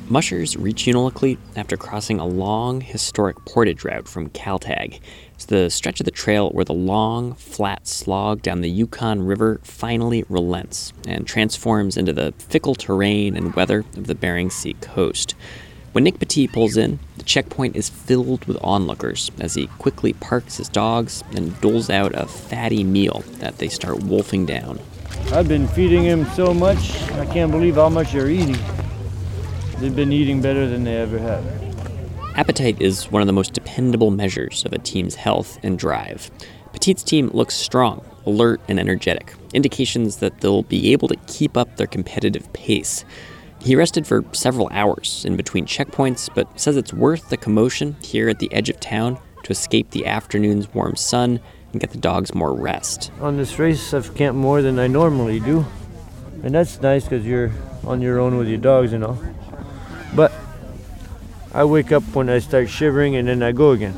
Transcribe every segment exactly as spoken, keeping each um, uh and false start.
Mushers reach Unalakleet after crossing a long, historic portage route from Kaltag. It's the stretch of the trail where the long, flat slog down the Yukon River finally relents and transforms into the fickle terrain and weather of the Bering Sea coast. When Nick Petit pulls in, the checkpoint is filled with onlookers as he quickly parks his dogs and doles out a fatty meal that they start wolfing down. I've been feeding him so much, I can't believe how much they're eating. They've been eating better than they ever have. Appetite is one of the most dependable measures of a team's health and drive. Petit's team looks strong, alert, and energetic, indications that they'll be able to keep up their competitive pace. He rested for several hours in between checkpoints, but says it's worth the commotion here at the edge of town to escape the afternoon's warm sun and get the dogs more rest. On this race, I've camped more than I normally do. And that's nice because you're on your own with your dogs and all. But I wake up when I start shivering and then I go again.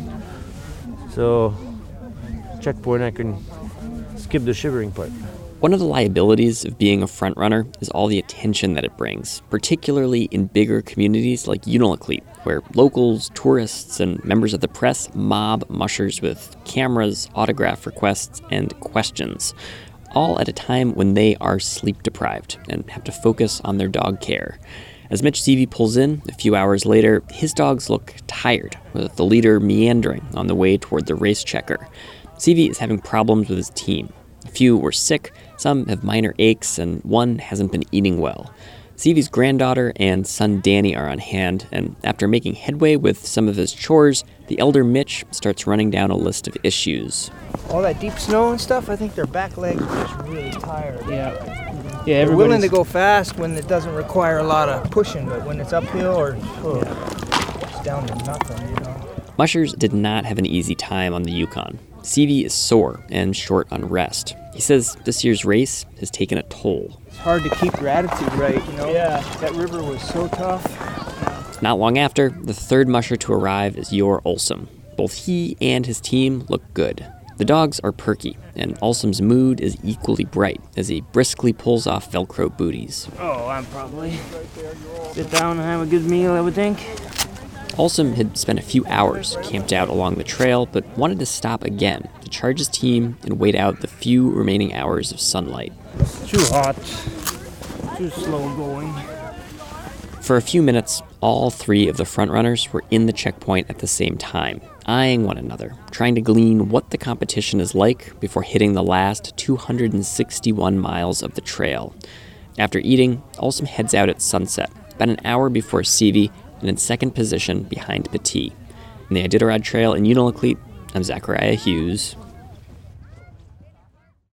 So, checkpoint, I can skip the shivering part. One of the liabilities of being a front runner is all the attention that it brings, particularly in bigger communities like Unalakleet, where locals, tourists, and members of the press mob mushers with cameras, autograph requests, and questions, all at a time when they are sleep-deprived and have to focus on their dog care. As Mitch Seavey pulls in a few hours later, his dogs look tired, with the leader meandering on the way toward the race checker. Seavey is having problems with his team. A few were sick, some have minor aches, and one hasn't been eating well. Seavey's granddaughter and son Danny are on hand, and after making headway with some of his chores, the elder Mitch starts running down a list of issues. All that deep snow and stuff, I think their back legs are just really tired. Yeah. Yeah, they're willing to go fast when it doesn't require a lot of pushing, but when it's uphill or oh, yeah. It's down to nothing, you know. Mushers did not have an easy time on the Yukon. Seavey is sore and short on rest. He says this year's race has taken a toll. It's hard to keep your attitude right, you know? Yeah. That river was so tough. Not long after, the third musher to arrive is Yor Olsum. Both he and his team look good. The dogs are perky, and Olsum's mood is equally bright as he briskly pulls off Velcro booties. Oh, I'm probably sit down and have a good meal, I would think. Olsum had spent a few hours camped out along the trail, but wanted to stop again to charge his team and wait out the few remaining hours of sunlight. It's too hot, too slow going. For a few minutes, all three of the frontrunners were in the checkpoint at the same time, eyeing one another, trying to glean what the competition is like before hitting the last two hundred sixty-one miles of the trail. After eating, Olsum heads out at sunset, about an hour before Seavey, and in second position behind Petit. In the Iditarod Trail in Unalakleet, I'm Zachariah Hughes.